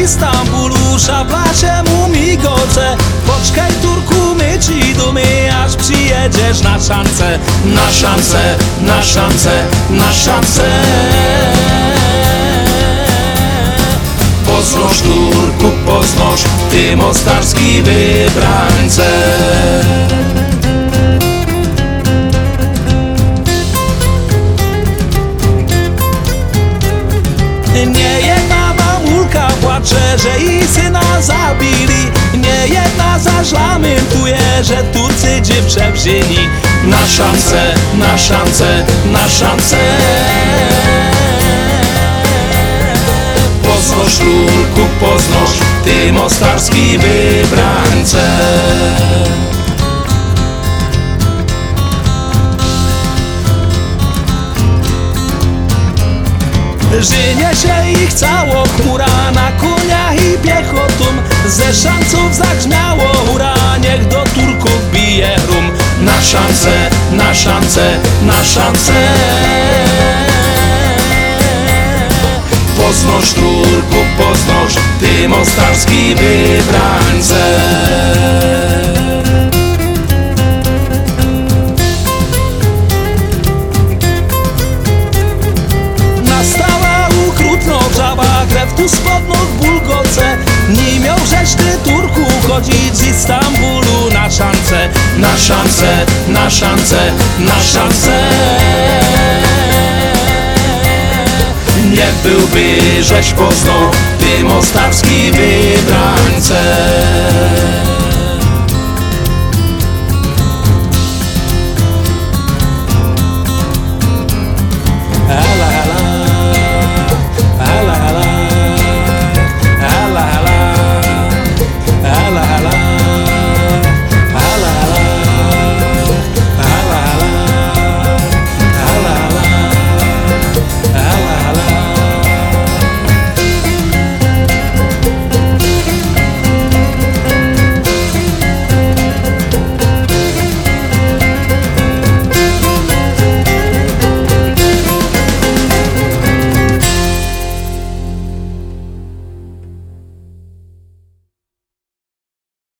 Istambulu, szabla się mu migoce. Poczekaj Turku, my ci dumy, aż przyjedziesz na szansę. Na szansę, na szansę, na szansę. Pozdroż Turku, pozdroż, ty mostarski wybrańce. Nie jedna mamulka płacze, że jej syna zabili. Nie jedna zaś lamentuje, że Turcy dziewczę wzięli. Na szansę, na szansę, na szansę. Pozdroż Turku, pozdroż, ty mostarski wybrańce. Żynie się ich cało chmura, na koniach i piechotą. Ze szanców zagrzmiało hura, niech do Turków bije rum. Na szansę, na szansę, na szansę. Pozdroż Turku, pozdroż, ty mostarski wybrańce. Krew tu spod nóg bulgoce. Nie miał żeś ty Turku chodzić z Istambulu na szansę. Na szansę, na szansę, na szansę. Nie byłby żeś poznał, ty mostarski wybrańce.